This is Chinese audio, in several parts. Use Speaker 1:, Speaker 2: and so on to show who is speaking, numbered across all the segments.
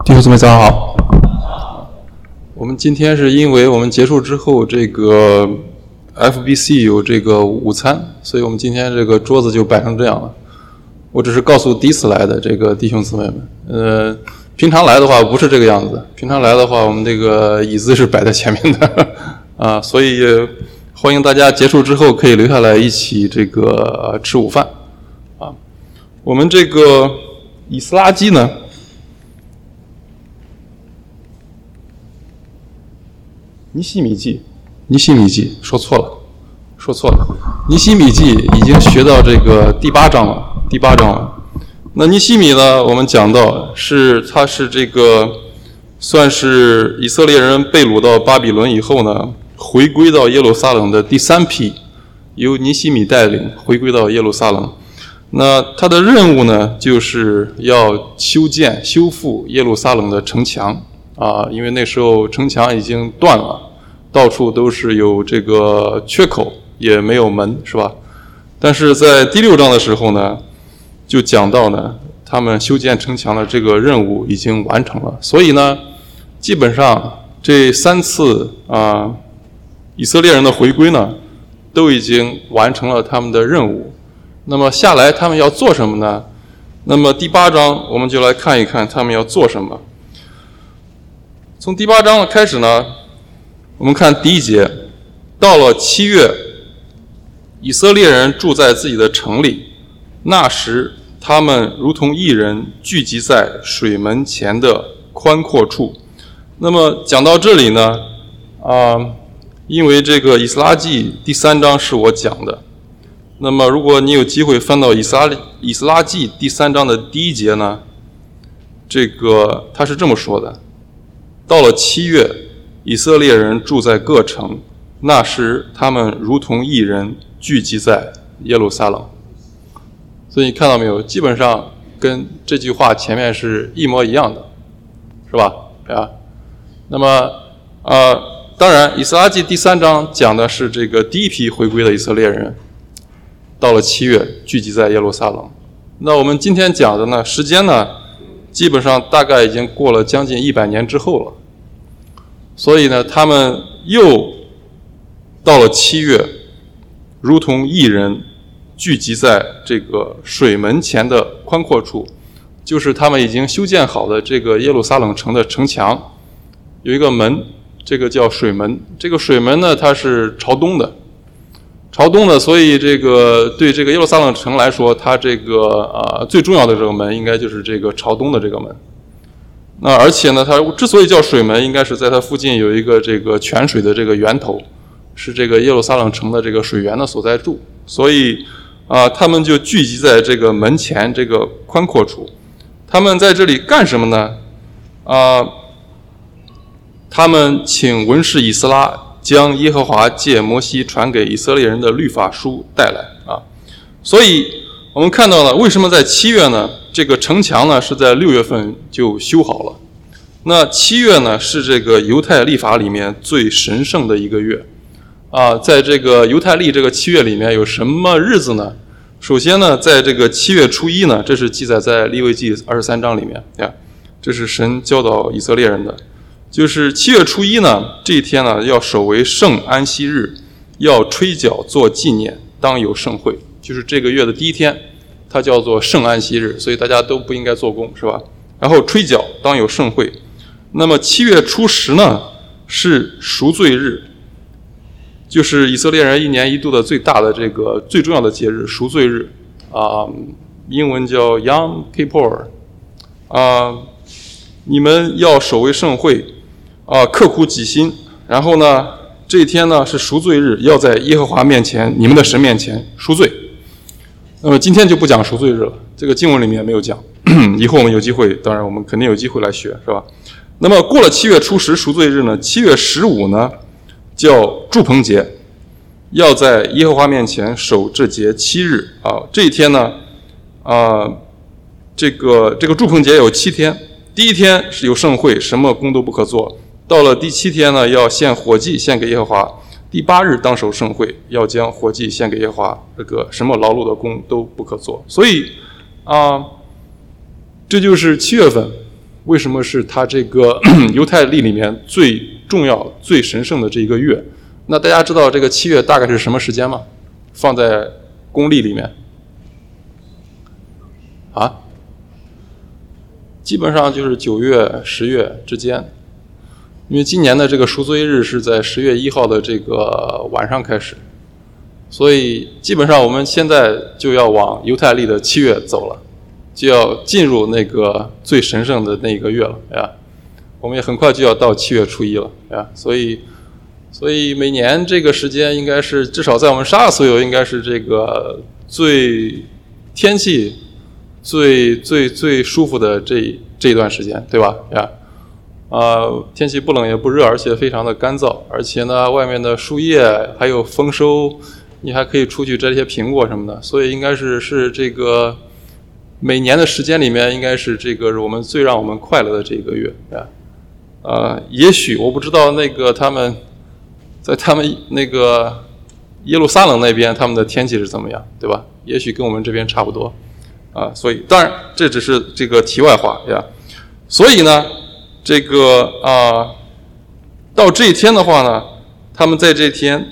Speaker 1: 弟兄姊妹早上好。我们今天是因为我们结束之后这个 FBC 有这个午餐，所以我们今天这个桌子就摆成这样了。我只是告诉第一次来的这个弟兄姊妹们，平常来的话不是这个样子，平常来的话我们这个椅子是摆在前面的啊，所以欢迎大家结束之后可以留下来一起这个吃午饭啊。我们这个以斯拉记呢，尼希米记说错了，尼希米记已经学到这个第八章了。那尼希米呢，我们讲到他是这个算是以色列人被掳到巴比伦以后呢，回归到耶路撒冷的第三批，由尼希米带领回归到耶路撒冷。那他的任务呢，就是要修复耶路撒冷的城墙啊，因为那时候城墙已经断了，到处都是有这个缺口，也没有门，是吧？但是在第6章的时候呢，就讲到呢，他们修建城墙的这个任务已经完成了。所以呢，基本上这3次以色列人的回归呢，都已经完成了他们的任务。那么下来他们要做什么呢？那么第8章我们就来看一看他们要做什么。从第8章开始呢，我们看第1节，到了7月，以色列人住在自己的城里，那时他们如同一人聚集在水门前的宽阔处。那么讲到这里呢，因为这个以斯拉记第3章是我讲的，那么如果你有机会翻到以斯拉记第3章的第1节呢，这个他是这么说的：到了7月，以色列人住在各城，那时他们如同一人聚集在耶路撒冷。所以你看到没有，基本上跟这句话前面是一模一样的，是吧？那么当然以斯拉记第3章讲的是这个第一批回归的以色列人到了7月聚集在耶路撒冷。那我们今天讲的呢，时间呢基本上大概已经过了将近100年之后了。所以呢，他们又到了7月，如同一人聚集在这个水门前的宽阔处，就是他们已经修建好的这个耶路撒冷城的城墙，有一个门，这个叫水门。这个水门呢，它是朝东的，所以这个对这个耶路撒冷城来说，它这个最重要的这个门应该就是这个朝东的这个门。那而且呢，它之所以叫水门，应该是在它附近有一个这个泉水的这个源头，是这个耶路撒冷城的这个水源的所在处，所以他们就聚集在这个门前这个宽阔处。他们在这里干什么呢？他们请文士以斯拉将耶和华借摩西传给以色列人的律法书带来啊。所以我们看到了为什么在7月呢？这个城墙呢是在6月份就修好了。那7月呢是这个犹太历法里面最神圣的一个月在这个犹太历这个7月里面有什么日子呢？首先呢，在这个7月初1呢，这是记载在利未记23章里面这是神教导以色列人的，就是7月初1呢，这一天呢要守为圣安息日，要吹角做纪念，当有盛会，就是这个月的第一天，它叫做圣安息日，所以大家都不应该做工，是吧？然后吹角当有盛会。那么7月初10呢是赎罪日，就是以色列人1年1度的最大的这个最重要的节日，赎罪日英文叫 Yom Kippur 你们要守为盛会刻苦己心，然后呢这一天呢是赎罪日，要在耶和华面前，你们的神面前赎罪。那么今天就不讲赎罪日了，这个经文里面没有讲以后我们有机会，当然我们肯定有机会来学，是吧？那么过了7月初10赎罪日呢，7月15呢叫住棚节，要在耶和华面前守这节7日这一天呢这个住棚节有7天，第一天是有盛会，什么工都不可做，到了第7天呢要献火祭献给耶和华，第8日当守盛会，要将火祭献给耶和华，这个什么劳碌的工都不可做。所以这就是7月份为什么是它这个犹太历里面最重要、最神圣的这一个月？那大家知道这个7月大概是什么时间吗？放在公历里面啊，基本上就是9月、10月之间。因为今年的这个赎罪日是在10月1号的这个晚上开始，所以基本上我们现在就要往犹太历的7月走了，就要进入那个最神圣的那个月了呀。我们也很快就要到7月初1了呀，所以每年这个时间应该是至少在我们沙尔所有应该是这个天气最舒服的这一段时间，对吧？呀。天气不冷也不热，而且非常的干燥，而且呢，外面的树叶还有丰收，你还可以出去摘些苹果什么的，所以应该是这个每年的时间里面，应该是这个我们最让我们快乐的这个月啊。也许我不知道那个他们那个耶路撒冷那边他们的天气是怎么样，对吧？也许跟我们这边差不多啊，所以当然这只是这个题外话呀。所以呢。这个到这一天的话呢，他们在这一天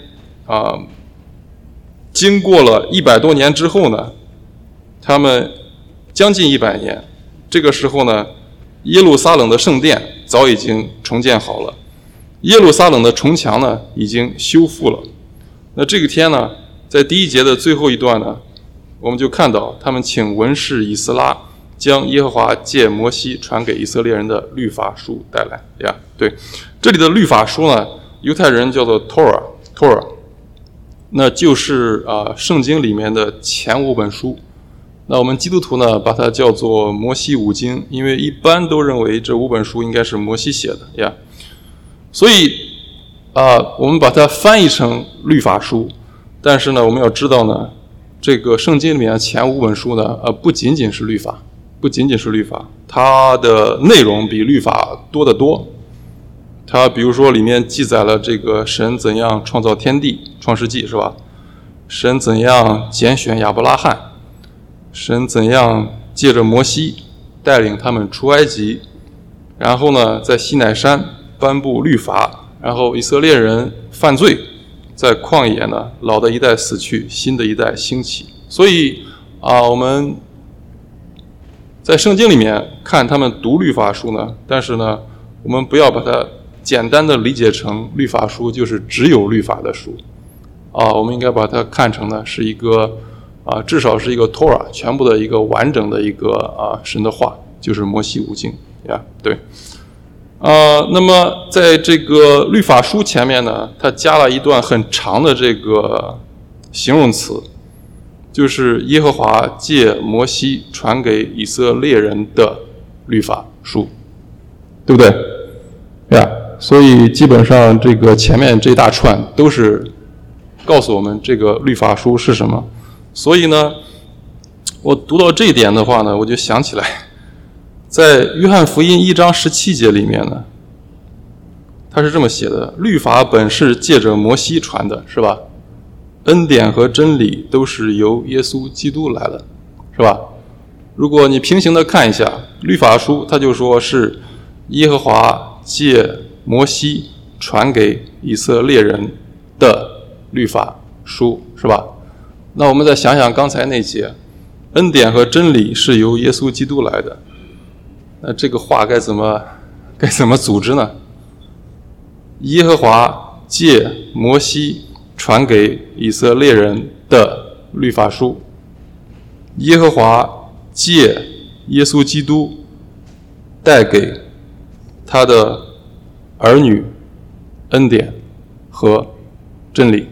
Speaker 1: 经过了100多年之后呢，他们将近100年，这个时候呢，耶路撒冷的圣殿早已经重建好了，耶路撒冷的城墙呢已经修复了。那这个天呢，在第1节的最后一段呢，我们就看到他们请文士以斯拉。将耶和华借摩西传给以色列人的律法书带来呀，对，这里的律法书呢，犹太人叫做 Torah， 那就是圣经里面的前5本书。那我们基督徒呢，把它叫做摩西五经，因为一般都认为这5本书应该是摩西写的呀。所以我们把它翻译成律法书，但是呢，我们要知道呢，这个圣经里面的前5本书呢，不仅仅是律法。它的内容比律法多得多。它比如说里面记载了这个神怎样创造天地，创世纪是吧？神怎样拣选亚伯拉罕，神怎样借着摩西带领他们出埃及，然后呢在西乃山颁布律法，然后以色列人犯罪，在旷野呢老的一代死去，新的一代兴起。所以我们在圣经里面看他们读律法书呢，但是呢，我们不要把它简单的理解成律法书就是只有律法的书我们应该把它看成呢是一个至少是一个 Torah 全部的一个完整的一个神的话，就是摩西五经呀，对。那么在这个律法书前面呢，它加了一段很长的这个形容词。就是耶和华借摩西传给以色列人的律法书，对不对呀？所以基本上这个前面这一大串都是告诉我们这个律法书是什么。所以呢，我读到这一点的话呢，我就想起来，在约翰福音1章17节里面呢，他是这么写的：律法本是借着摩西传的，是吧？恩典和真理都是由耶稣基督来的，是吧？如果你平行的看一下律法书，它就说是耶和华借摩西传给以色列人的律法书，是吧？那我们再想想刚才那节，恩典和真理是由耶稣基督来的，那这个话该怎么组织呢？耶和华借摩西传给以色列人的律法书，耶和华借耶稣基督带给他的儿女恩典和真理，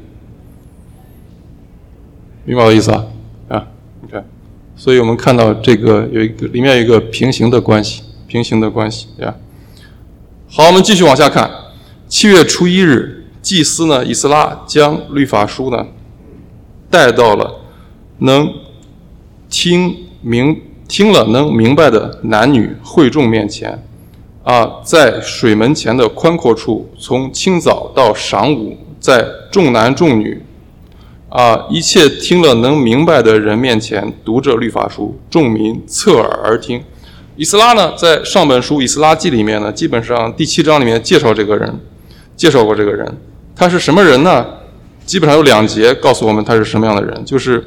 Speaker 1: 明白我的意思啊？OK， 所以我们看到这个里面有一个平行的关系呀。好，我们继续往下看。7月初1日，祭司呢以斯拉将律法书呢带到了能听了能明白的男女会众面前在水门前的宽阔处，从清早到晌午，在众男众女一切听了能明白的人面前读着律法书，众民侧耳而听。 以斯拉呢，在上本书《以斯拉记》里面呢，基本上第7章里面介绍过这个人，他是什么人呢？基本上有2节告诉我们他是什么样的人，就是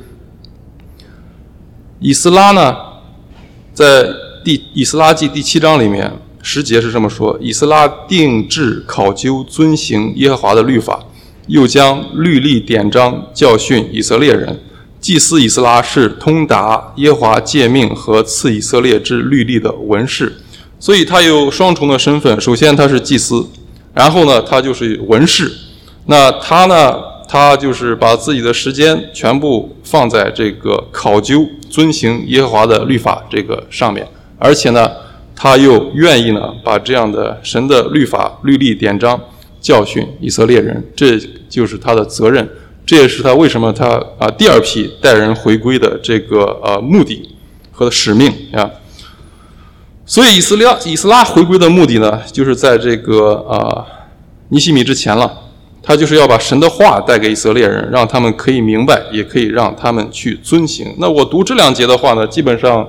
Speaker 1: 以斯拉呢，在以斯拉记第7章里面10节是这么说：以斯拉定制考究遵行耶和华的律法，又将律例典章教训以色列人。祭司以斯拉是通达耶和华诫命和赐以色列之律例的文士，所以他有双重的身份。首先他是祭司，然后呢他就是文士。那他就是把自己的时间全部放在这个考究遵行耶和华的律法这个上面，而且呢他又愿意呢把这样的神的律法律例典章教训以色列人，这就是他的责任，这也是他为什么他第2批带人回归的这个目的和使命啊。所以以斯拉回归的目的呢，就是在这个尼希米之前了，他就是要把神的话带给以色列人，让他们可以明白，也可以让他们去遵行。那我读这2节的话呢，基本上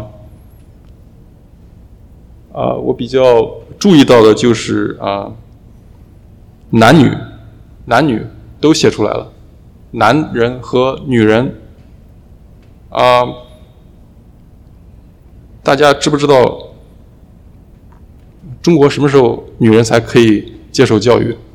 Speaker 1: 我比较注意到的就是男女都写出来了，男人和女人大家知不知道中国什么时候女人才可以接受教育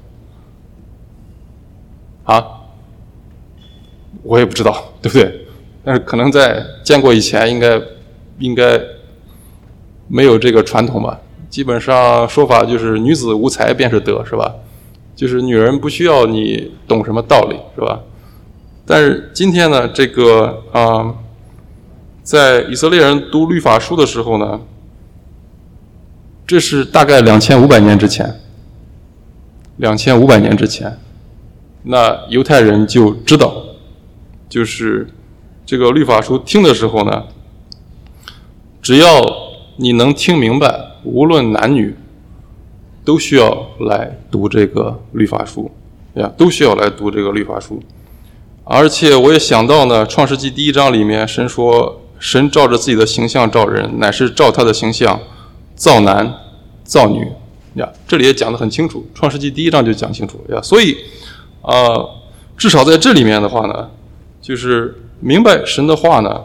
Speaker 1: 我也不知道，对不对？但是可能在建国以前应该没有这个传统吧。基本上说法就是女子无才便是德，是吧？就是女人不需要你懂什么道理，是吧？但是今天呢，这个在以色列人读律法书的时候呢，这是大概2500年之前，2500年之前，那犹太人就知道，就是这个律法书听的时候呢，只要你能听明白，无论男女都需要来读这个律法书呀，都需要来读这个律法书。而且我也想到呢，创世纪第1章里面神说，神照着自己的形象造人，乃是照他的形象造男造女呀，这里也讲得很清楚，创世纪第1章就讲清楚呀。所以至少在这里面的话呢，就是明白神的话呢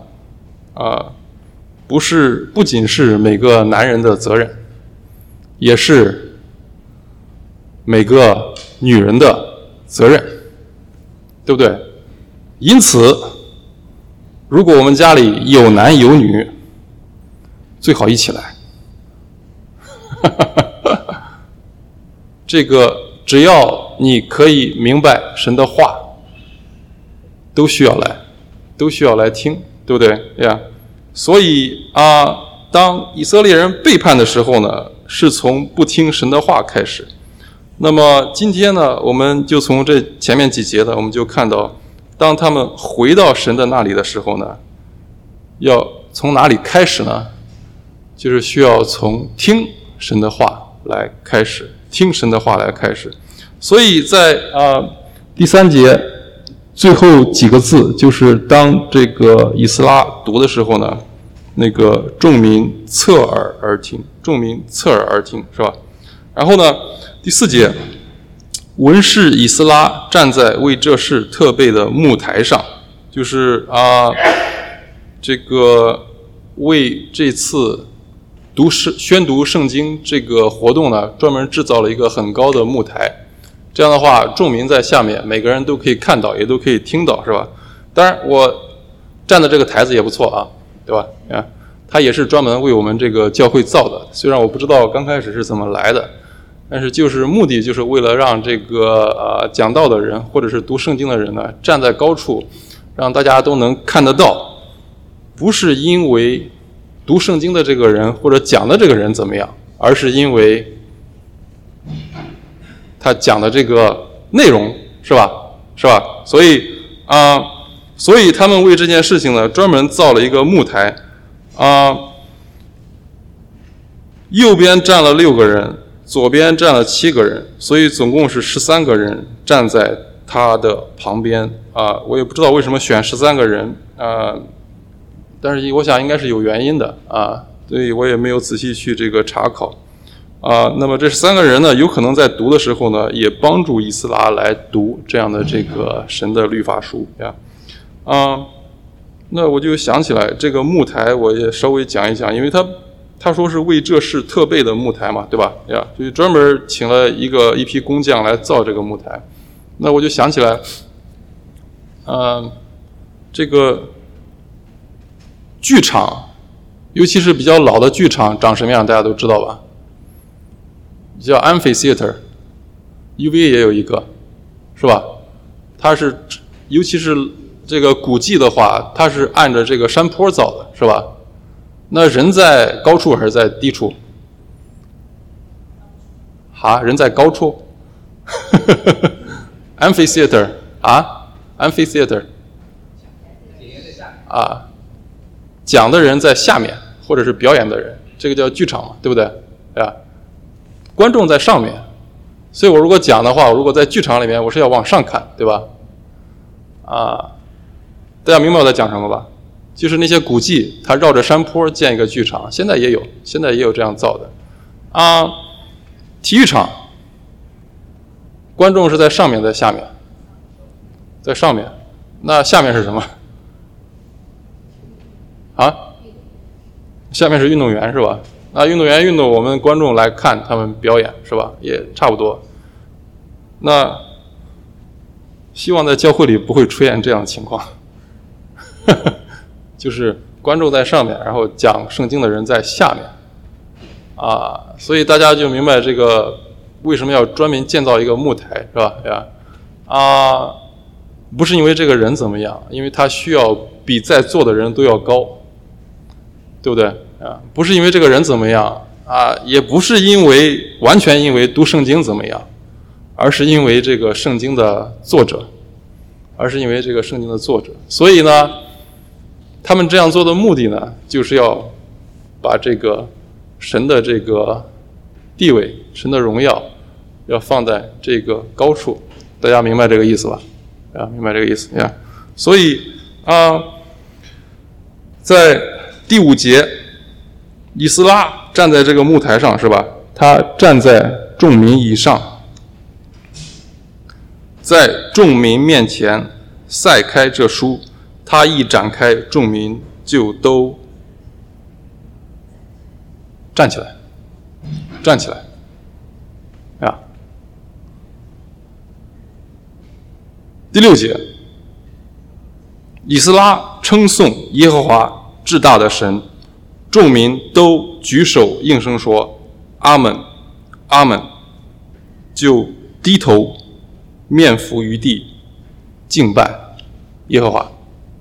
Speaker 1: 不仅是每个男人的责任，也是每个女人的责任，对不对？因此如果我们家里有男有女，最好一起来这个只要你可以明白神的话，都需要来听，对不对呀？所以当以色列人背叛的时候呢，是从不听神的话开始。那么今天呢，我们就从这前面几节呢，我们就看到，当他们回到神的那里的时候呢，要从哪里开始呢？就是需要从听神的话来开始，听神的话来开始。所以在第3节最后几个字，就是当这个以斯拉读的时候呢，那个众民侧耳而听，是吧？然后呢，第4节，文士以斯拉站在为这事特备的木台上，就是这个为这次宣读圣经这个活动呢，专门制造了一个很高的木台。这样的话，众民在下面，每个人都可以看到，也都可以听到，是吧？当然，我站的这个台子也不错对吧？它也是专门为我们这个教会造的。虽然我不知道刚开始是怎么来的，但是就是目的就是为了让这个讲道的人或者是读圣经的人呢，站在高处，让大家都能看得到，不是因为读圣经的这个人或者讲的这个人怎么样，而是因为他讲的这个内容，是吧？所以他们为这件事情呢，专门造了一个木台右边站了6个人，左边站了7个人，所以总共是13个人站在他的旁边我也不知道为什么选13个人但是我想应该是有原因的所以我也没有仔细去这个查考那么这3个人呢，有可能在读的时候呢，也帮助以斯拉来读这样的这个神的律法书呀。那我就想起来这个木台，我也稍微讲一讲，因为他说是为这事特备的木台嘛，对吧？呀，就专门请了一批工匠来造这个木台。那我就想起来，这个剧场，尤其是比较老的剧场长什么样，大家都知道吧？叫 Amphitheater，UVA 也有一个，是吧？它是，尤其是这个古迹的话，它是按着这个山坡造的，是吧？那人在高处还是在低处？人在高处？Amphitheater ？Amphitheater 讲的人在下面，或者是表演的人，这个叫剧场嘛，对不对？观众在上面，所以我如果讲的话，我如果在剧场里面，我是要往上看，对吧？大家明白我在讲什么吧？就是那些古迹，它绕着山坡建一个剧场，现在也有这样造的。体育场，观众是在上面，在下面，在上面，那下面是什么？下面是运动员是吧？那运动员运动，我们观众来看他们表演是吧？也差不多。那希望在教会里不会出现这样的情况，就是观众在上面，然后讲圣经的人在下面，所以大家就明白这个为什么要专门建造一个木台是吧？不是因为这个人怎么样，因为他需要比在座的人都要高，对不对？不是因为这个人怎么样也不是完全因为读圣经怎么样，而是因为这个圣经的作者，所以呢，他们这样做的目的呢，就是要把这个神的这个地位、神的荣耀要放在这个高处，大家明白这个意思吧？明白这个意思呀？所以在第5节，以斯拉站在这个木台上，是吧？他站在众民以上，在众民面前塞开这书，他一展开，众民就都站起来第6节，以斯拉称颂耶和华至大的神，众民都举手应声说阿们，阿们，就低头面伏于地，敬拜耶和华。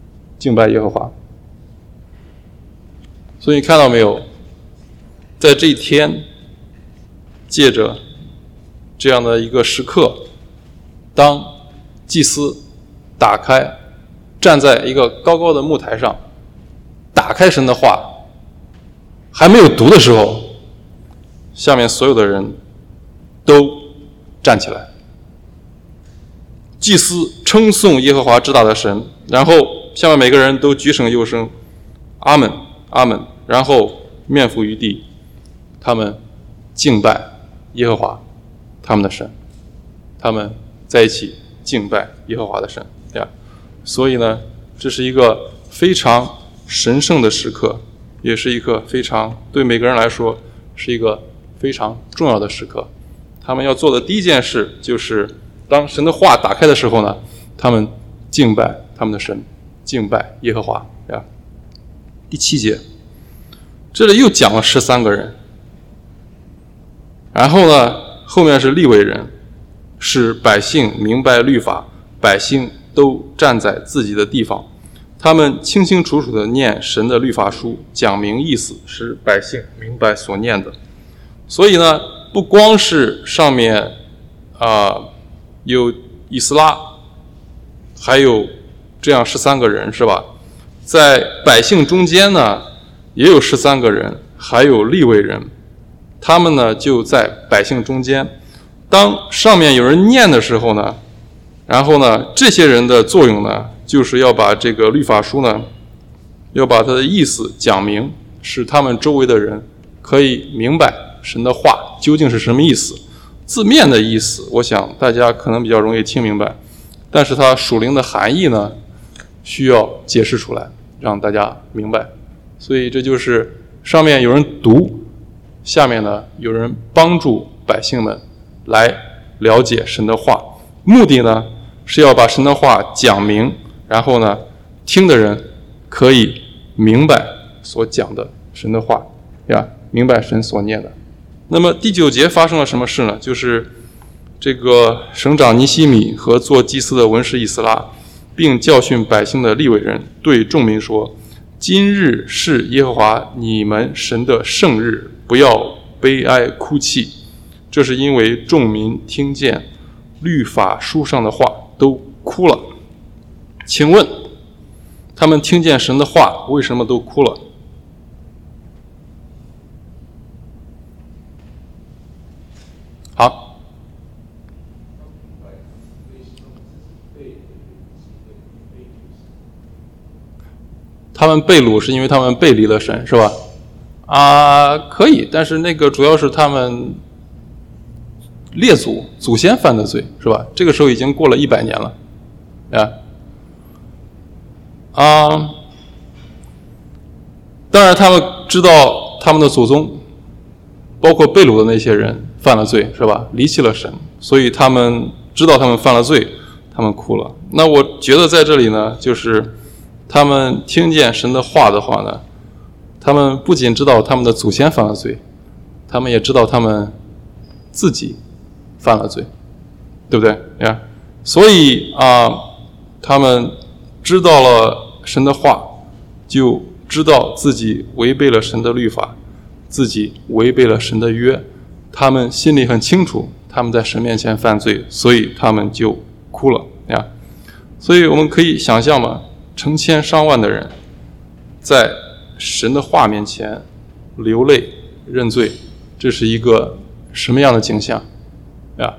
Speaker 1: 所以你看到没有，在这一天，借着这样的一个时刻，当祭司站在一个高高的木台上，打开神的话，还没有读的时候，下面所有的人都站起来，祭司称颂耶和华至大的神，然后下面每个人都举手又声阿们，阿们，然后面伏于地，他们敬拜耶和华他们的神，他们在一起敬拜耶和华的神呀。所以呢，这是一个非常神圣的时刻，也是一个对每个人来说是一个非常重要的时刻。他们要做的第一件事，就是当神的话打开的时候呢，他们敬拜他们的神，敬拜耶和华呀。第7节，这里又讲了13个人，然后呢，后面是利未人，使百姓明白律法，百姓都站在自己的地方，他们清清楚楚地念神的律法书，讲明意思，使百姓明白所念的。所以呢，不光是上面有以斯拉，还有这样13个人，是吧？在百姓中间呢，也有13个人，还有利未人，他们呢就在百姓中间。当上面有人念的时候呢，然后呢，这些人的作用呢，就是要把这个律法书呢，要把它的意思讲明， 使他们周围的人可以明白神的话究竟是什么意思。字面的意思，我想大家可能比较容易听明白，但是它属灵的含义呢，需要解释出来，让大家明白。所以这就是上面有人读，下面呢有人帮助百姓们来了解神的话，目的呢是要把神的话讲明，然后呢听的人可以明白所讲的神的话呀，明白神所念的。那么第9节发生了什么事呢？就是这个省长尼希米和做祭司的文士以斯拉，并教训百姓的利未人，对众民说：今日是耶和华你们神的圣日，不要悲哀哭泣。这是因为众民听见律法书上的话都哭了。请问他们听见神的话为什么都哭了？好，他们被掳是因为他们背离了神，是吧？可以，但是那个主要是他们列祖先犯的罪，是吧？这个时候已经过了100年了，当然他们知道他们的祖宗，包括被掳的那些人犯了罪，是吧？离弃了神，所以他们知道他们犯了罪，他们哭了。那我觉得在这里呢，就是他们听见神的话的话呢，他们不仅知道他们的祖先犯了罪，他们也知道他们自己犯了罪，对不对呀？所以他们知道了神的话，就知道自己违背了神的律法，自己违背了神的约，他们心里很清楚他们在神面前犯罪，所以他们就哭了呀。所以我们可以想象嘛，成千上万的人在神的话面前流泪认罪，这是一个什么样的景象呀？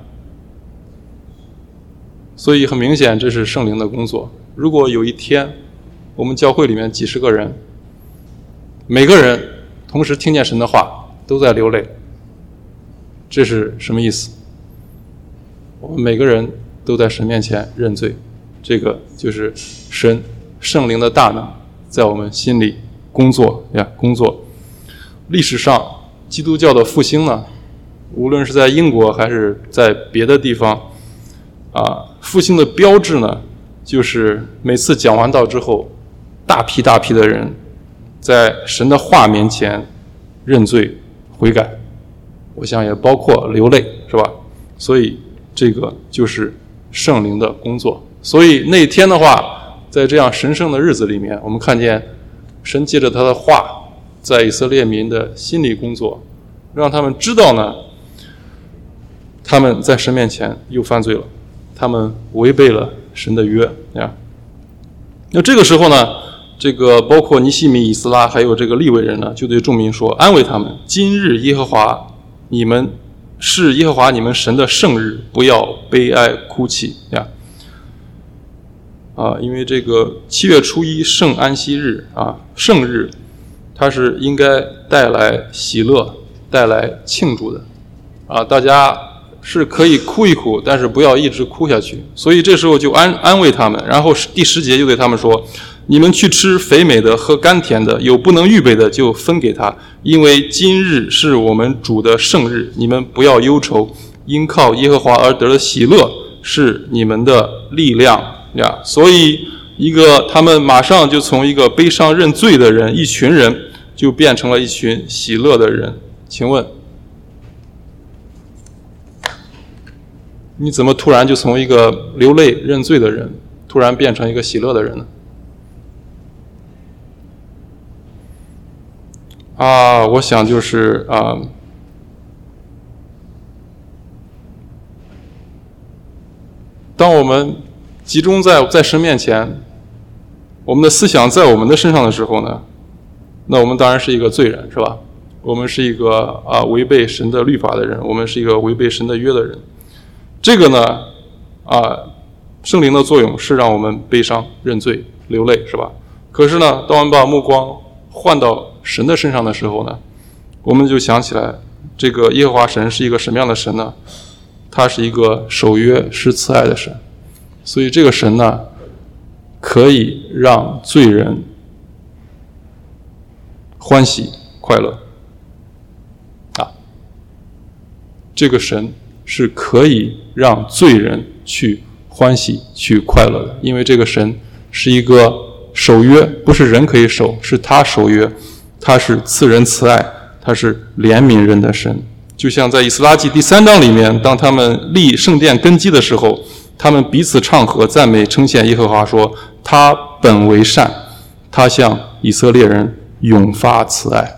Speaker 1: 所以很明显这是圣灵的工作。如果有一天我们教会里面几十个人，每个人同时听见神的话都在流泪，这是什么意思？我们每个人都在神面前认罪，这个就是圣灵的大能在我们心里工作。历史上基督教的复兴呢，无论是在英国还是在别的地方复兴的标志呢，就是每次讲完道之后，大批的人在神的话面前认罪悔改，我想也包括流泪，是吧？所以这个就是圣灵的工作。所以那天的话，在这样神圣的日子里面，我们看见神借着他的话在以色列民的心里工作，让他们知道呢，他们在神面前又犯罪了，他们违背了神的约呀。那这个时候呢，这个包括尼希米、以斯拉还有这个利未人呢，就对众民说，安慰他们：今日耶和华你们是耶和华你们神的圣日，不要悲哀哭泣呀。因为这个7月初1圣安息日圣日，它是应该带来喜乐、带来庆祝的大家是可以哭一哭，但是不要一直哭下去。所以这时候就安慰他们，然后第10节就对他们说：你们去吃肥美的，喝甘甜的，有不能预备的就分给他，因为今日是我们主的圣日，你们不要忧愁，因靠耶和华而得的喜乐是你们的力量呀。所以他们马上就从一个悲伤认罪的人，一群人就变成了一群喜乐的人。请问你怎么突然就从一个流泪认罪的人突然变成一个喜乐的人呢？我想就是当我们集中在神面前，我们的思想在我们的身上的时候呢，那我们当然是一个罪人，是吧？我们是一个违背神的律法的人，我们是一个违背神的约的人。这个呢圣灵的作用是让我们悲伤认罪流泪，是吧？可是呢，当我们把目光换到神的身上的时候呢，我们就想起来，这个耶和华神是一个什么样的神呢？他是一个守约施慈爱的神，所以这个神呢，可以让罪人欢喜快乐这个神是可以让罪人去欢喜去快乐的，因为这个神是一个守约，不是人可以守，是他守约，他是赐人慈爱，他是怜悯人的神。就像在以斯拉记第3章里面，当他们立圣殿根基的时候，他们彼此唱和赞美称谢耶和华说，他本为善，他向以色列人永发慈爱。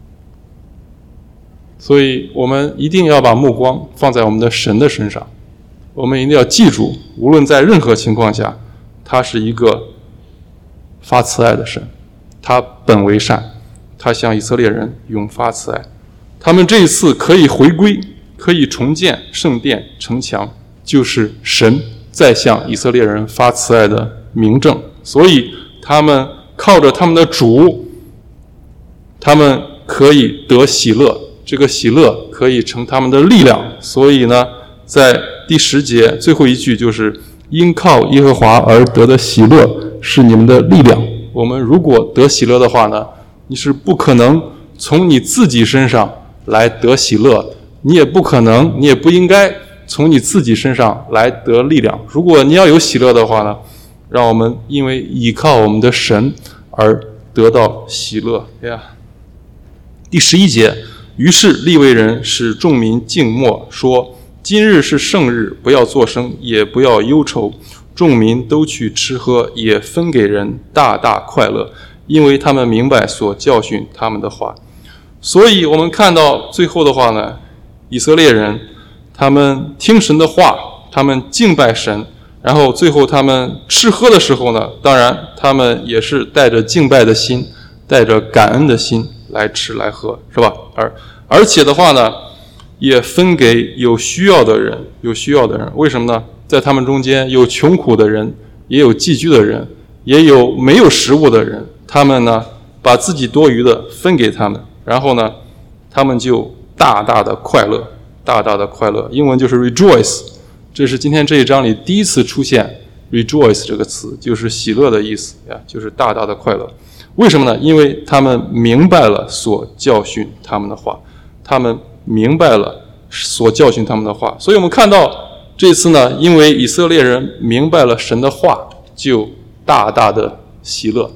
Speaker 1: 所以我们一定要把目光放在我们的神的身上，我们一定要记住，无论在任何情况下，他是一个发慈爱的神，他本为善，他向以色列人永发慈爱。他们这一次可以回归，可以重建圣殿城墙，就是神在向以色列人发慈爱的明证。所以他们靠着他们的主，他们可以得喜乐，这个喜乐可以成他们的力量。所以呢，在第10节最后一句就是因靠耶和华而得的喜乐是你们的力量。我们如果得喜乐的话呢，你是不可能从你自己身上来得喜乐，你也不可能，你也不应该从你自己身上来得力量。如果你要有喜乐的话呢，让我们因为倚靠我们的神而得到喜乐。第11节，于是利未人使众民静默，说今日是圣日，不要作声，也不要忧愁。众民都去吃喝，也分给人，大大快乐，因为他们明白所教训他们的话。所以我们看到最后的话呢，以色列人他们听神的话，他们敬拜神，然后最后他们吃喝的时候呢，当然他们也是带着敬拜的心，带着感恩的心来吃来喝，是吧？而且的话呢，也分给有需要的人，为什么呢？在他们中间有穷苦的人，也有寄居的人，也有没有食物的人，他们呢把自己多余的分给他们，然后呢他们就大大的快乐，英文就是 rejoice， 这是今天这一章里第一次出现 rejoice 这个词，就是喜乐的意思就是大大的快乐。为什么呢？因为他们明白了所教训他们的话，所以我们看到这次呢，因为以色列人明白了神的话，就大大的喜乐。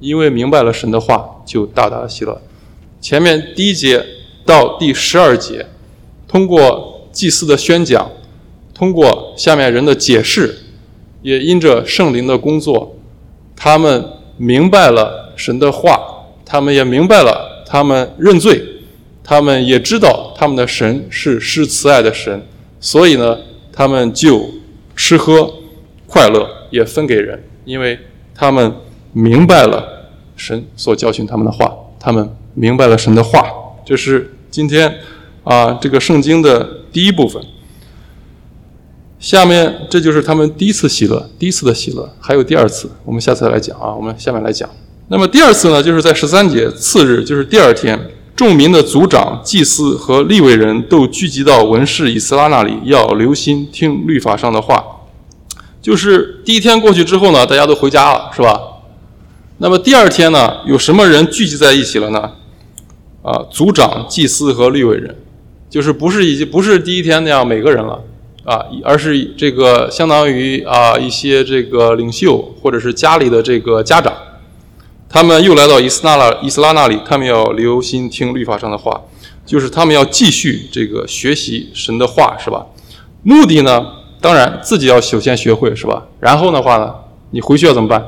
Speaker 1: 前面第1节到第12节，通过祭司的宣讲，通过下面人的解释，也因着圣灵的工作，他们明白了神的话，他们也明白了，他们认罪，他们也知道他们的神是施慈爱的神，所以呢他们就吃喝快乐，也分给人，因为他们明白了神所教训他们的话，他们明白了神的话。这是今天这个圣经的第一部分。下面这就是他们第一次的喜乐，还有第2次，我们下次来讲我们下面来讲。那么第2次呢，就是在13节，次日就是第2天，众民的族长、祭司和利未人都聚集到文士以斯拉那里，要留心听律法上的话。就是第1天过去之后呢，大家都回家了，是吧？那么第2天呢，有什么人聚集在一起了呢？族长、祭司和利未人，就是不是第1天那样每个人了而是这个相当于一些这个领袖或者是家里的这个家长，他们又来到以斯拉那里，他们要留心听律法上的话，就是他们要继续这个学习神的话，是吧？目的呢，当然自己要首先学会，是吧？然后的话呢，你回去要怎么办？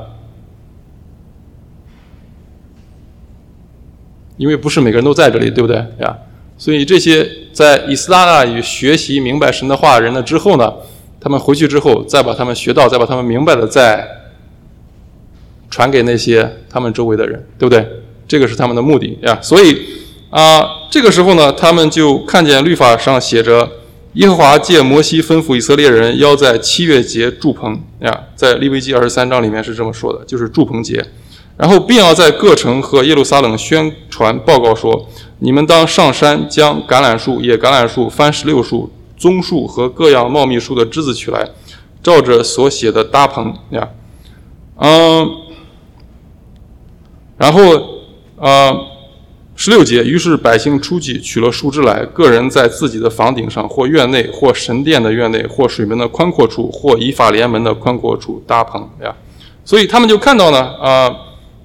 Speaker 1: 因为不是每个人都在这里，对不对呀？所以这些在以斯拉那里学习明白神的话人了之后呢，他们回去之后再把他们学到，再把他们明白的再传给那些他们周围的人，对不对？这个是他们的目的呀。所以这个时候呢，他们就看见律法上写着耶和华借摩西吩咐以色列人要在7月节住棚呀，在利未记23章里面是这么说的，就是住棚节。 然后并要在各城和耶路撒冷宣传报告说，你们当上山将橄榄树、野橄榄树、番石榴树、棕树和各样茂密树的枝子取来，照着所写的搭棚呀。然后16节，于是百姓出去取了树枝来，个人在自己的房顶上，或院内，或神殿的院内，或水门的宽阔处，或以法莲门的宽阔处搭棚呀。所以他们就看到呢，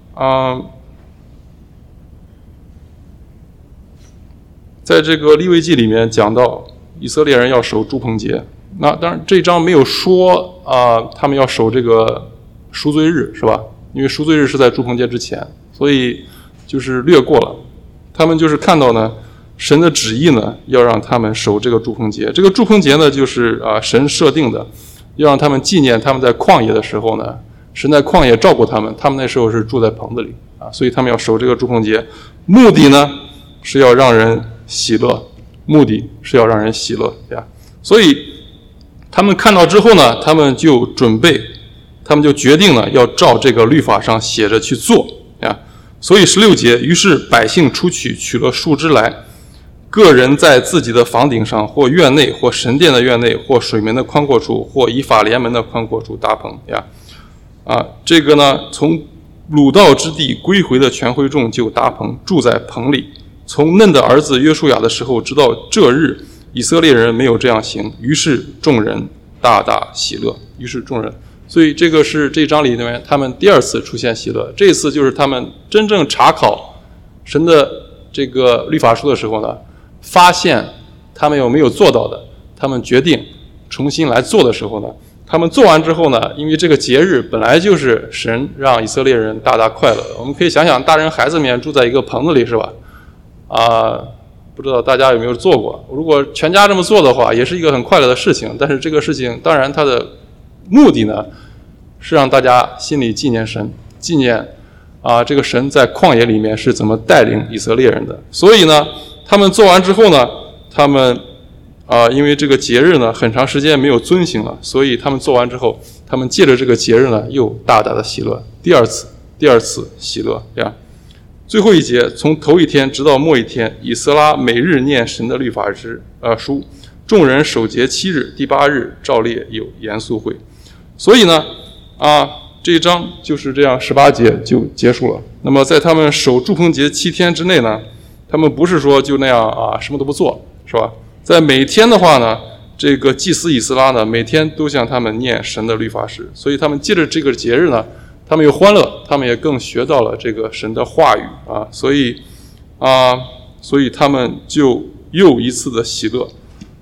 Speaker 1: 在这个利未记里面讲到以色列人要守住棚节，那当然这一章没有说他们要守这个赎罪日，是吧？因为赎罪日是在住棚节之前，所以就是略过了。他们就是看到呢，神的旨意呢，要让他们守这个住棚节。这个住棚节呢，就是神设定的，要让他们纪念他们在旷野的时候呢，神在旷野照顾他们，他们那时候是住在棚子里所以他们要守这个住棚节，目的呢是要让人喜乐，目的是要让人喜乐呀。所以他们看到之后呢，他们就准备，他们就决定了要照这个律法上写着去做呀。所以16节，于是百姓出去取了树枝来，个人在自己的房顶上，或院内，或神殿的院内，或水门的宽阔处，或以法莲门的宽阔处搭棚呀。这个呢，从掳到之地归回的全会众就搭棚，住在棚里。从嫩的儿子约书亚的时候，直到这日，以色列人没有这样行，于是众人大大喜乐。于是众人，所以这个是这章里面他们第二次出现喜乐。这一次就是他们真正查考神的这个律法书的时候呢，发现他们有没有做到的，他们决定重新来做的时候呢，他们做完之后呢，因为这个节日本来就是神让以色列人大大快乐的。我们可以想想，大人孩子们住在一个棚子里，是吧？不知道大家有没有做过？如果全家这么做的话，也是一个很快乐的事情。但是这个事情当然它的目的呢，是让大家心里纪念神，纪念这个神在旷野里面是怎么带领以色列人的。所以呢，他们做完之后呢，他们因为这个节日呢很长时间没有遵行了，所以他们做完之后，他们借着这个节日呢又大大的喜乐，第二次喜乐呀。最后一节，从头一天直到末一天，以斯拉每日念神的律法书，众人守节7日，第8日照例有严肃会。所以呢这一章就是这样18节就结束了。那么在他们守住棚节7天之内呢，他们不是说就那样什么都不做，是吧？在每天的话呢，这个祭司以斯拉呢，每天都向他们念神的律法诗，所以他们借着这个节日呢，他们又欢乐，他们也更学到了这个神的话语所以他们就又一次的喜乐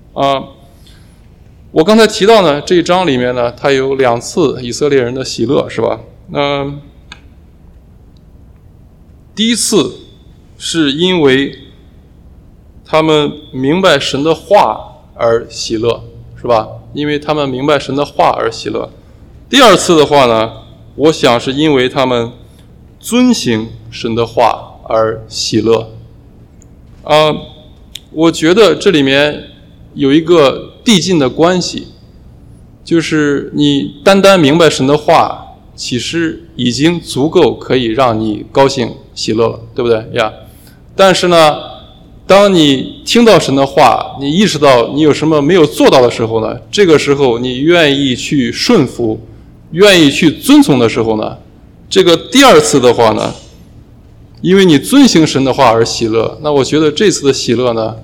Speaker 1: 我刚才提到呢，这一章里面呢，它有2次以色列人的喜乐，是吧？第一次是因为他们明白神的话而喜乐，是吧？因为他们明白神的话而喜乐。第二次的话呢，我想是因为他们遵行神的话而喜乐。我觉得这里面有一个递进的关系，就是你单单明白神的话，其实已经足够可以让你高兴喜乐了，对不对呀？但是呢，当你听到神的话，你意识到你有什么没有做到的时候呢，这个时候你愿意去顺服，愿意去遵从的时候呢，这个第二次的话呢，因为你遵行神的话而喜乐，那我觉得这次的喜乐呢，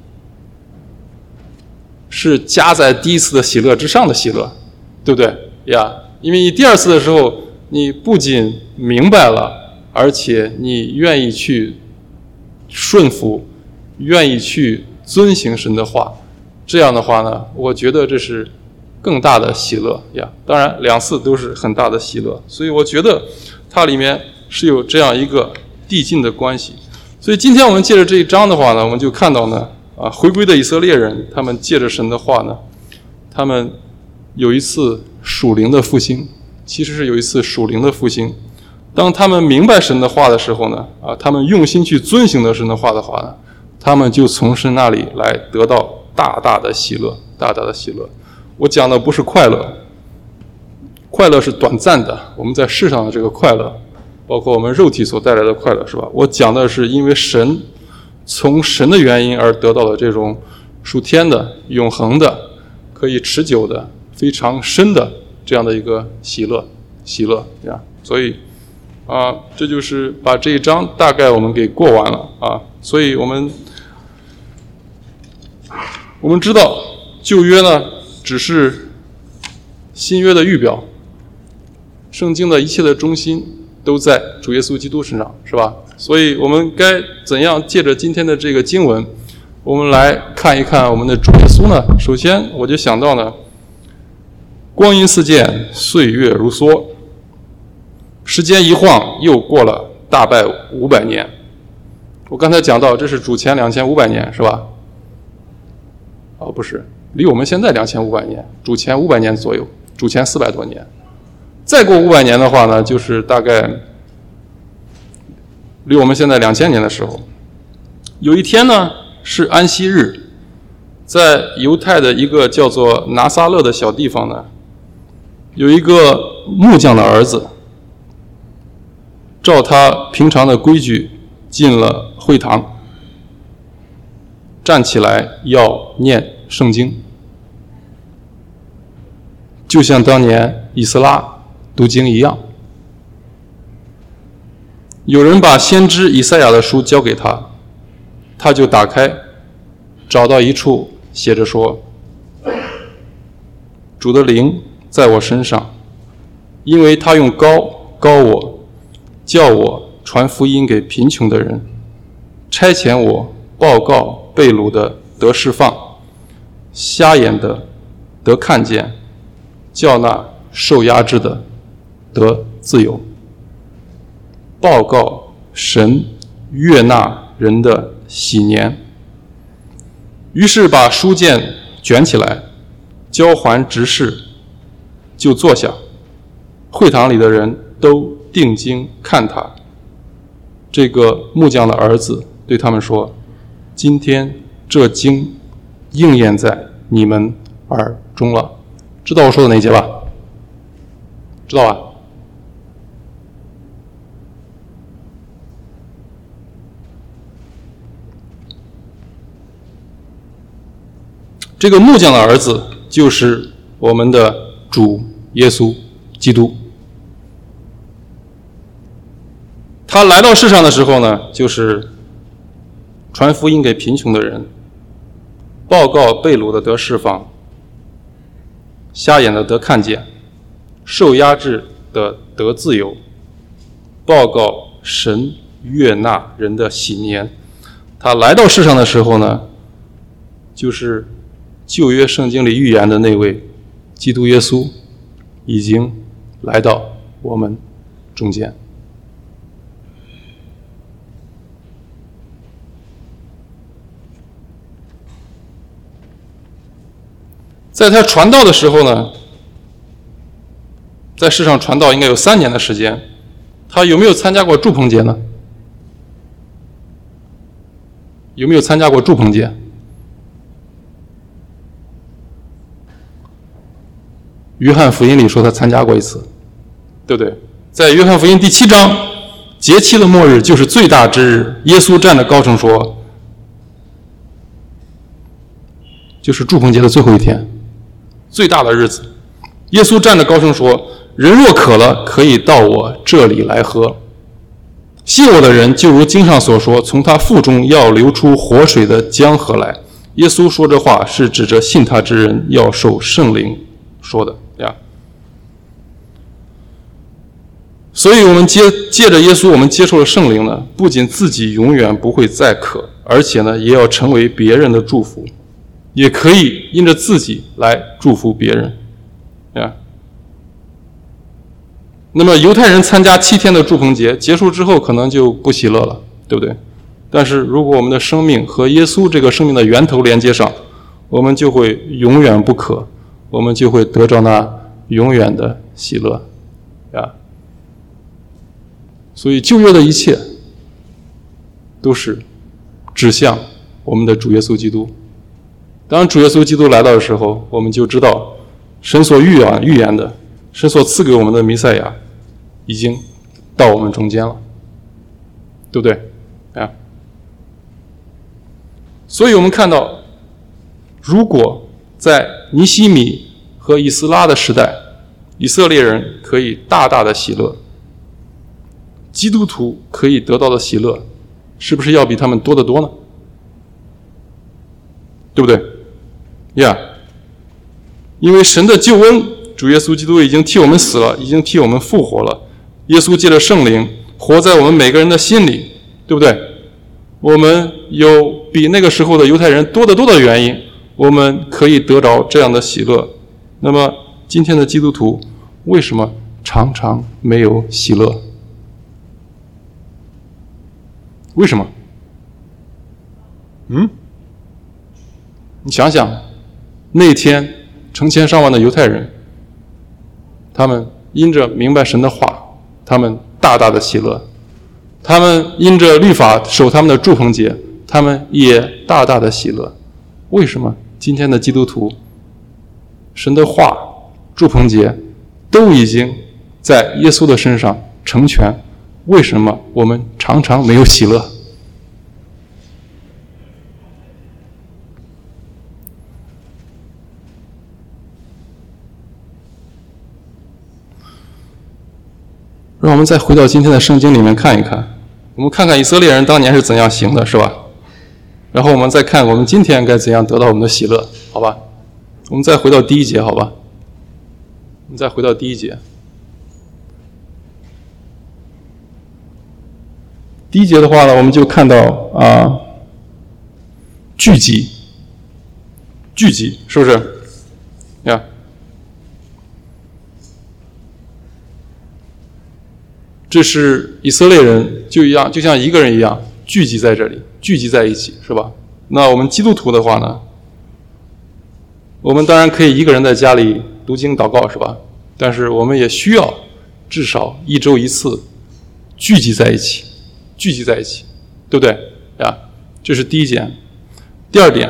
Speaker 1: 是加在第一次的喜乐之上的喜乐，对不对呀？因为你第二次的时候，你不仅明白了，而且你愿意去顺服，愿意去遵行神的话，这样的话呢，我觉得这是更大的喜乐呀。当然2次都是很大的喜乐，所以我觉得它里面是有这样一个递进的关系。所以今天我们借着这一章的话呢，我们就看到呢回归的以色列人，他们借着神的话呢，他们有一次属灵的复兴，其实是有一次属灵的复兴。当他们明白神的话的时候呢，他们用心去遵行的神的话的话呢，他们就从神那里来得到大大的喜乐，大大的喜乐。我讲的不是快乐，快乐是短暂的，我们在世上的这个快乐， 包括我们肉体所带来的快乐，是吧？我讲的是因为神从神的原因而得到的这种属天的、永恒的、可以持久的、非常深的这样的一个喜乐呀。所以这就是把这一章大概我们给过完了啊。所以我们知道旧约呢只是新约的预表，圣经的一切的中心都在主耶稣基督身上，是吧？所以我们该怎样借着今天的这个经文，我们来看一看我们的主耶稣呢？首先我就想到呢，光阴似箭，岁月如梭，时间一晃又过了大概500年。我刚才讲到这是主前2500年，是吧？不是，离我们现在2500年，主前500年左右，主前400多年。再过500年的话呢，就是大概离我们现在2000年的时候。有一天呢是安息日，在犹太的一个叫做拿撒勒的小地方呢，有一个木匠的儿子，照他平常的规矩进了会堂，站起来要念圣经，就像当年以斯拉读经一样。有人把先知以赛亚的书交给他，他就打开，找到一处写着说：主的灵在我身上，因为他用膏我，叫我传福音给贫穷的人，差遣我报告被掳的得释放，瞎眼的得看见，叫那受压制的得自由，报告神悦纳人的喜年。于是把书卷卷起来，交还执事，就坐下。会堂里的人都定睛看他。这个木匠的儿子对他们说：今天这经应验在你们耳中了。知道我说的哪一节吧？知道吧？这个木匠的儿子就是我们的主耶稣基督。他来到世上的时候呢，就是传福音给贫穷的人，报告被掳的得释放，瞎眼的得看见，受压制的得自由，报告神悦纳人的喜年。他来到世上的时候呢，就是旧约圣经里预言的那位基督耶稣已经来到我们中间。在他传道的时候呢，在世上传道应该有3年的时间。他有没有参加过祝棚节呢？有没有参加过祝棚节？约翰福音里说他参加过一次，对不对？在约翰福音第7章，节期的末日就是最大之日，耶稣站着高声说，就是祝棚节的最后一天，最大的日子，耶稣站着高声说：人若渴了，可以到我这里来喝。信我的人，就如经上所说，从他腹中要流出活水的江河来。耶稣说这话是指着信他之人要受圣灵说的呀。所以我们借着耶稣，我们接受了圣灵呢，不仅自己永远不会再渴，而且呢，也要成为别人的祝福，也可以因着自己来祝福别人呀。那么犹太人参加7天的祝棚节结束之后，可能就不喜乐了，对不对？但是如果我们的生命和耶稣这个生命的源头连接上，我们就会永远不渴，我们就会得着那永远的喜乐呀。所以旧约的一切都是指向我们的主耶稣基督。当主耶稣基督来到的时候，我们就知道神所预言的，神所赐给我们的弥赛亚已经到我们中间了，对不对？所以我们看到，如果在尼希米和以斯拉的时代，以色列人可以大大的喜乐，基督徒可以得到的喜乐，是不是要比他们多得多呢？对不对？因为神的救恩，主耶稣基督已经替我们死了，已经替我们复活了。耶稣借着圣灵活在我们每个人的心里，对不对？我们有比那个时候的犹太人多得多的原因，我们可以得着这样的喜乐。那么今天的基督徒为什么常常没有喜乐？为什么？你想想，那天成千上万的犹太人，他们因着明白神的话，他们大大的喜乐；他们因着律法守他们的住棚节，他们也大大的喜乐。为什么今天的基督徒，神的话、住棚节都已经在耶稣的身上成全，为什么我们常常没有喜乐？让我们再回到今天的圣经里面看一看，我们看看以色列人当年是怎样行的，是吧？然后我们再看我们今天该怎样得到我们的喜乐，好吧？我们再回到第一节，好吧？我们再回到第一节。第一节的话呢，我们就看到聚集，是不是？这是以色列人就像一个人一样聚集在这里，聚集在一起，是吧？那我们基督徒的话呢，我们当然可以一个人在家里读经祷告，是吧？但是我们也需要至少1周1次聚集在一起，对不对？这是第一点。第二点，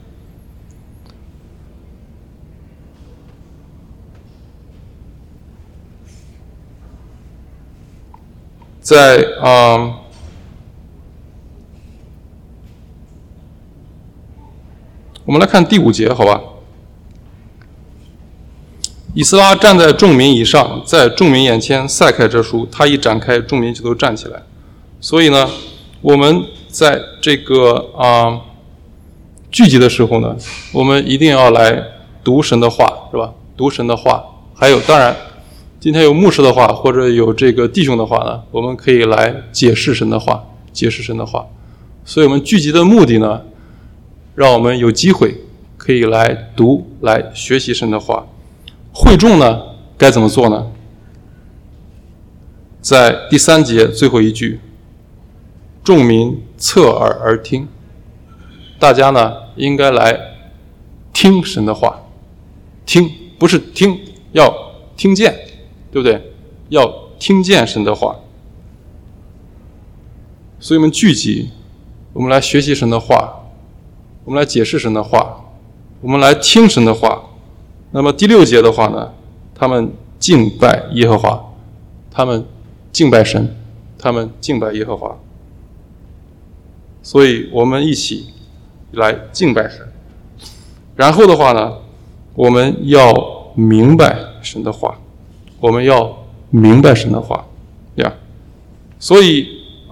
Speaker 1: 在我们来看第5节，好吧？以斯拉站在众民以上，在众民眼前赛开这书，他一展开，众民就都站起来。所以呢，我们在这个聚集的时候呢，我们一定要来读神的话，是吧？读神的话，还有当然今天有牧师的话，或者有这个弟兄的话呢，我们可以来解释神的话。所以我们聚集的目的呢，让我们有机会可以来读、来学习神的话。会众呢，该怎么做呢？在第3节最后一句，众民侧耳而听。大家呢，应该来听神的话。听，不是听，要听见。对不对？要听见神的话。所以我们聚集，我们来学习神的话，我们来解释神的话，我们来听神的话。那么第6节的话呢，他们敬拜耶和华，他们敬拜神，他们敬拜耶和华。所以我们一起来敬拜神。然后的话呢，我们要明白神的话。我们要明白神的话，所以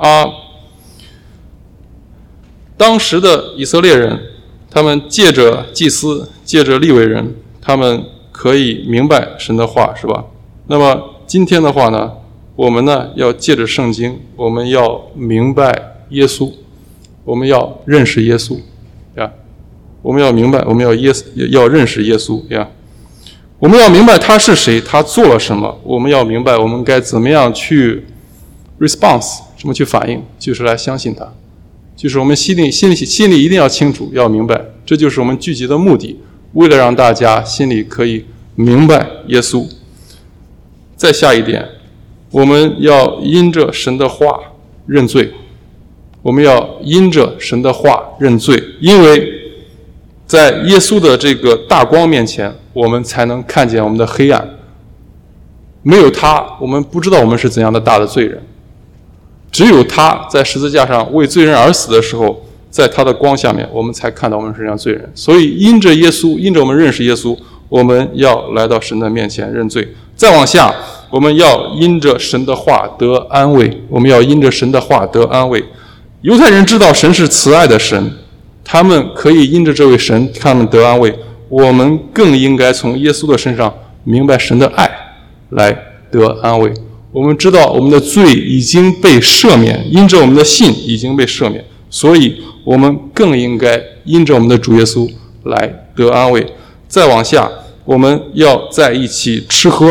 Speaker 1: 当时的以色列人，他们借着祭司，借着利未人，他们可以明白神的话，是吧？那么今天的话呢，我们呢要借着圣经，我们要明白耶稣，我们要认识耶稣，我们要明白，我们要认识耶稣，我们要明白他是谁，他做了什么，我们要明白我们该怎么样去 response， 怎么去反应，就是来相信他。就是我们心里一定要清楚，要明白，这就是我们聚集的目的，为了让大家心里可以明白耶稣。再下一点，我们要因着神的话认罪，我们要因着神的话认罪，因为在耶稣的这个大光面前，我们才能看见我们的黑暗。 没有他，我们不知道我们是怎样的大的罪人。只有他在十字架上为罪人而死的时候，在他的光下面，我们才看到我们是这样罪人。所以因着耶稣，因着我们认识耶稣，我们要来到神的面前认罪。再往下，我们要因着神的话得安慰，我们要因着神的话得安慰。犹太人知道神是慈爱的神，他们可以因着这位神，他们得安慰。我们更应该从耶稣的身上明白神的爱，来得安慰。我们知道我们的罪已经被赦免，因着我们的信已经被赦免，所以我们更应该因着我们的主耶稣来得安慰。再往下，我们要在一起吃喝，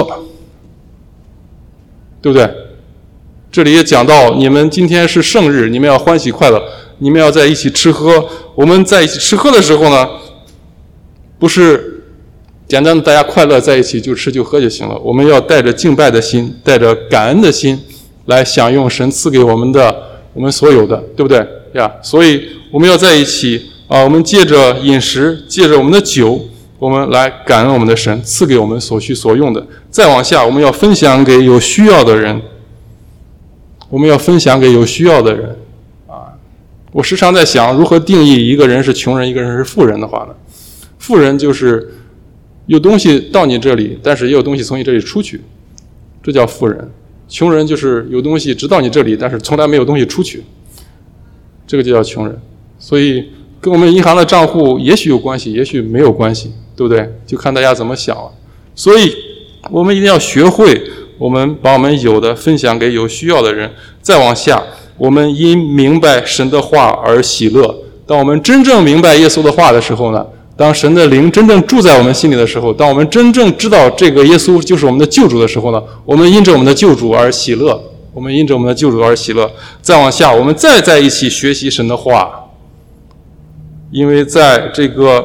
Speaker 1: 对不对？这里也讲到，你们今天是圣日，你们要欢喜快乐，你们要在一起吃喝。我们在一起吃喝的时候呢，不是简单的大家快乐在一起就吃就喝就行了，我们要带着敬拜的心，带着感恩的心来享用神赐给我们的我们所有的，对不对呀？所以我们要在一起我们借着饮食，借着我们的酒，我们来感恩我们的神赐给我们所需所用的。再往下，我们要分享给有需要的人，我们要分享给有需要的人我时常在想，如何定义一个人是穷人，一个人是富人的话呢？富人就是有东西到你这里，但是也有东西从你这里出去，这叫富人。穷人就是有东西直到你这里，但是从来没有东西出去，这个就叫穷人。所以跟我们银行的账户也许有关系，也许没有关系，对不对？就看大家怎么想了。所以我们一定要学会，我们把我们有的分享给有需要的人。再往下，我们因明白神的话而喜乐。当我们真正明白耶稣的话的时候呢，当神的灵真正住在我们心里的时候，当我们真正知道这个耶稣就是我们的救主的时候呢，我们因着我们的救主而喜乐，我们因着我们的救主而喜乐。再往下，我们再在一起学习神的话，因为在这个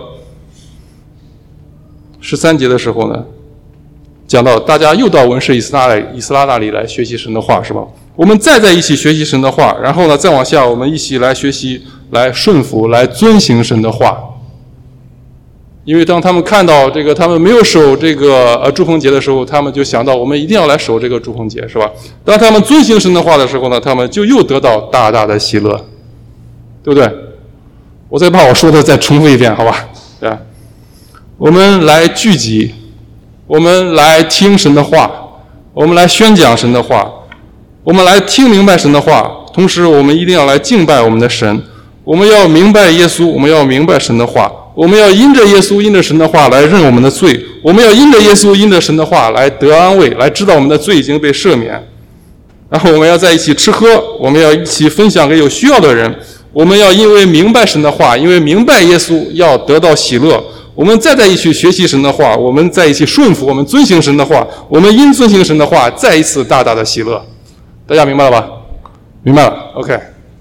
Speaker 1: 13节的时候呢，讲到大家又到文士以斯拉那里来学习神的话，是吧？我们再在一起学习神的话，然后呢，再往下，我们一起来学习，来顺服，来遵行神的话。因为当他们看到这个他们没有守这个住棚节的时候，他们就想到我们一定要来守这个住棚节，是吧？当他们遵行神的话的时候呢，他们就又得到大大的喜乐，对不对？我再把我说的再重复一遍，好吧？对吧？我们来聚集，我们来听神的话，我们来宣讲神的话，我们来听明白神的话，同时我们一定要来敬拜我们的神。我们要明白耶稣，我们要明白神的话，我们要因着耶稣，因着神的话来认我们的罪，我们要因着耶稣，因着神的话来得安慰，来知道我们的罪已经被赦免。然后我们要在一起吃喝，我们要一起分享给有需要的人，我们要因为明白神的话，因为明白耶稣要得到喜乐，我们再在一起学习神的话，我们在一起顺服，我们遵行神的话，我们因遵行神的话再一次大大的喜乐。大家明白了吧？明白了 OK。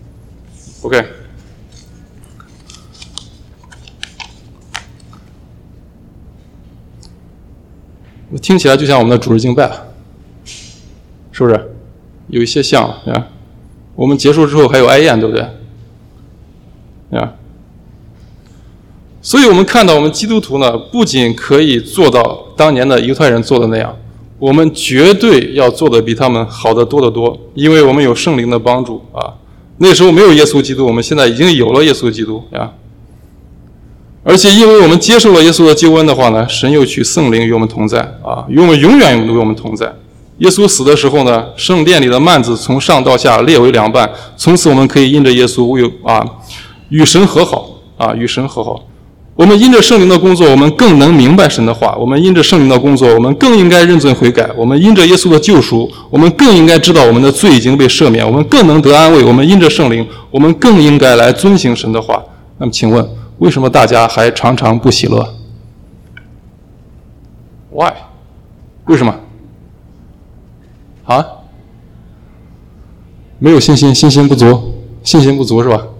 Speaker 1: 听起来就像我们的主日敬拜，是不是？有一些像啊。我们结束之后还有哀宴，对不对？啊。所以我们看到我们基督徒呢，不仅可以做到当年的犹太人做的那样，我们绝对要做的比他们好得多得多，因为我们有圣灵的帮助啊。那时候没有耶稣基督，我们现在已经有了耶稣基督啊。而且因为我们接受了耶稣的救恩的话呢，神又取圣灵与我们同在啊，与我们永远与我们同在。耶稣死的时候呢，圣殿里的幔子从上到下裂为两半，从此我们可以因着耶稣与神和好啊，与神和好。我们因着圣灵的工作，我们更能明白神的话；我们因着圣灵的工作，我们更应该认罪悔改；我们因着耶稣的救赎，我们更应该知道我们的罪已经被赦免；我们更能得安慰；我们因着圣灵，我们更应该来遵行神的话。那么请问，为什么大家还常常不喜乐 ？Why？ 为什么？啊？没有信心，信心不足，信心不足是吧？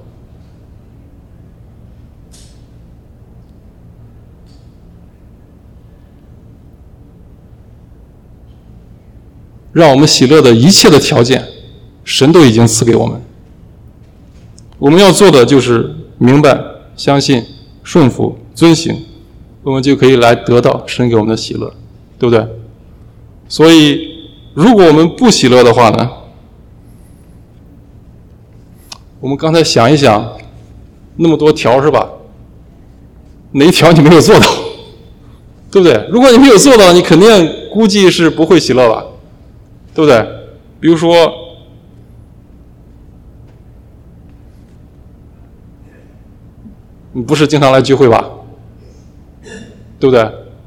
Speaker 1: 让我们喜乐的一切的条件，神都已经赐给我们。我们要做的就是明白、相信、顺服、遵行，我们就可以来得到神给我们的喜乐，对不对？所以如果我们不喜乐的话呢？我们刚才想一想，那么多条是吧？哪一条你没有做到？对不对？如果你没有做到，你肯定估计是不会喜乐吧？对不对？比如说，你不是经常来聚会吧？对不对？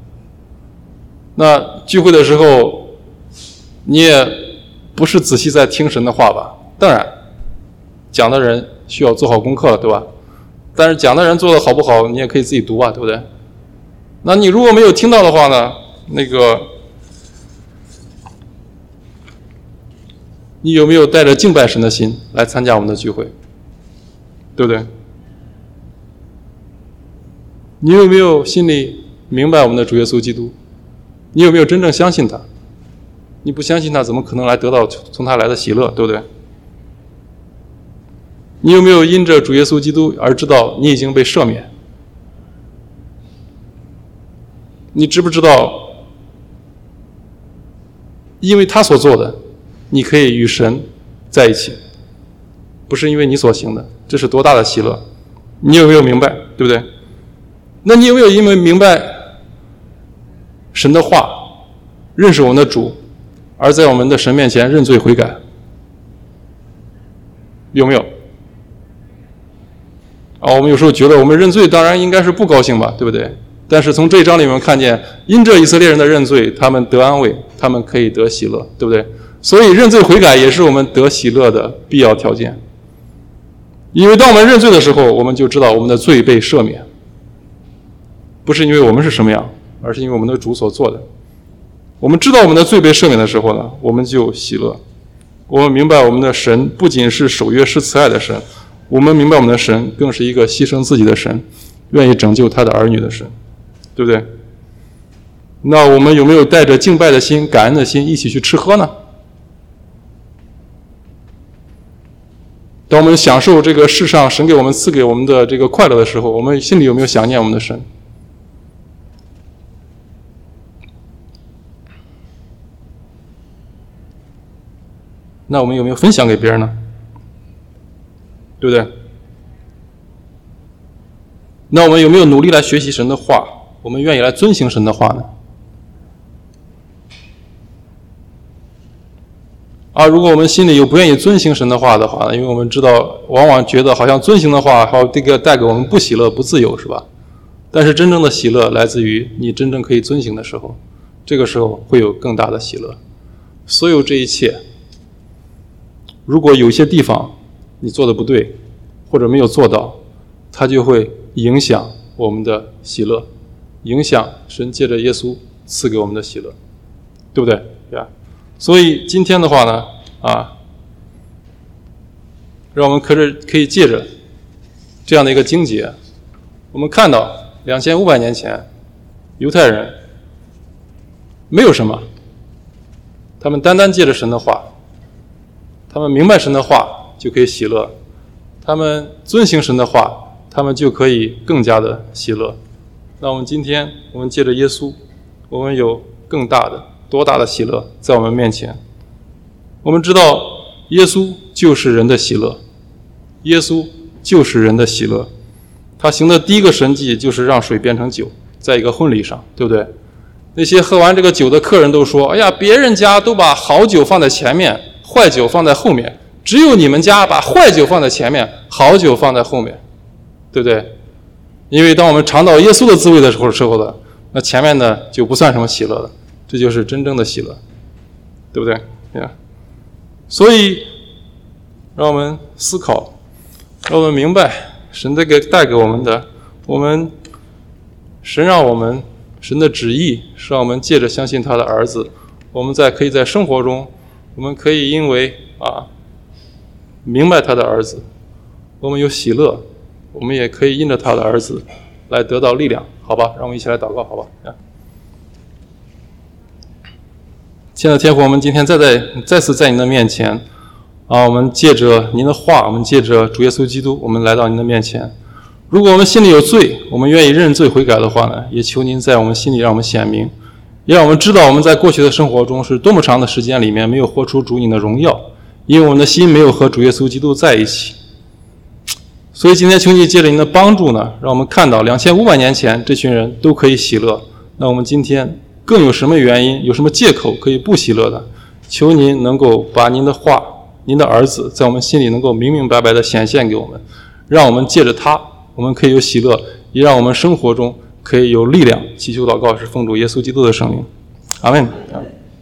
Speaker 1: 那聚会的时候，你也不是仔细在听神的话吧？当然，讲的人需要做好功课了，对吧？但是讲的人做的好不好，你也可以自己读吧，对不对？那你如果没有听到的话呢，你有没有带着敬拜神的心来参加我们的聚会？对不对？你有没有心里明白我们的主耶稣基督？你有没有真正相信他？你不相信他，怎么可能来得到从他来的喜乐，对不对？你有没有因着主耶稣基督而知道你已经被赦免？你知不知道，因为他所做的，你可以与神在一起，不是因为你所行的，这是多大的喜乐？你有没有明白，对不对？那你有没有因为明白神的话，认识我们的主，而在我们的神面前认罪悔改？有没有？我们有时候觉得我们认罪当然应该是不高兴吧，对不对？但是从这一章里面看见，因着以色列人的认罪，他们得安慰，他们可以得喜乐，对不对？所以认罪悔改也是我们得喜乐的必要条件。因为当我们认罪的时候，我们就知道我们的罪被赦免，不是因为我们是什么样，而是因为我们的主所做的。我们知道我们的罪被赦免的时候呢，我们就喜乐。我们明白我们的神不仅是守约施慈爱的神，我们明白我们的神更是一个牺牲自己的神，愿意拯救他的儿女的神，对不对？那我们有没有带着敬拜的心、感恩的心一起去吃喝呢？当我们享受这个世上神给我们赐给我们的这个快乐的时候，我们心里有没有想念我们的神？那我们有没有分享给别人呢？对不对？那我们有没有努力来学习神的话？我们愿意来遵行神的话呢？如果我们心里有不愿意遵行神的话的话，因为我们知道往往觉得好像遵行的话这个带给我们不喜乐不自由，是吧？但是真正的喜乐来自于你真正可以遵行的时候，这个时候会有更大的喜乐。所有这一切，如果有些地方你做的不对或者没有做到，它就会影响我们的喜乐，影响神借着耶稣赐给我们的喜乐，对不对？对吧？所以今天的话呢，让我们可以借着这样的一个经节，我们看到2500年前犹太人没有什么，他们单单借着神的话，他们明白神的话就可以喜乐，他们遵行神的话，他们就可以更加的喜乐。那我们今天我们借着耶稣，我们有更大的多大的喜乐在我们面前。我们知道耶稣就是人的喜乐，耶稣就是人的喜乐。他行的第一个神迹就是让水变成酒，在一个婚礼上，对不对？那些喝完这个酒的客人都说，哎呀，别人家都把好酒放在前面，坏酒放在后面，只有你们家把坏酒放在前面，好酒放在后面，对不对？因为当我们尝到耶稣的滋味的时候呢，那前面的就不算什么喜乐了，这就是真正的喜乐，对不对？所以让我们思考，让我们明白神带给我们的，神让我们神的旨意是让我们借着相信他的儿子，我们可以在生活中，我们可以因为明白他的儿子，我们有喜乐，我们也可以因着他的儿子来得到力量，好吧？让我们一起来祷告，好吧？亲爱的天父，我们今天再次在您的面前我们借着您的话，我们借着主耶稣基督，我们来到您的面前。如果我们心里有罪，我们愿意认罪悔改的话呢，也求您在我们心里让我们显明， 也让我们知道我们在过去的生活中是多么长的时间里面没有活出主你的荣耀，因为我们的心没有和主耶稣基督在一起。所以今天求你借着您的帮助呢，让我们看到2500年前这群人都可以喜乐，那我们今天更有什么原因，有什么借口可以不喜乐的？求您能够把您的话，您的儿子在我们心里能够明明白白地显现给我们，让我们借着他，我们可以有喜乐，也让我们生活中可以有力量。祈求祷告是奉主耶稣基督的圣名，阿们。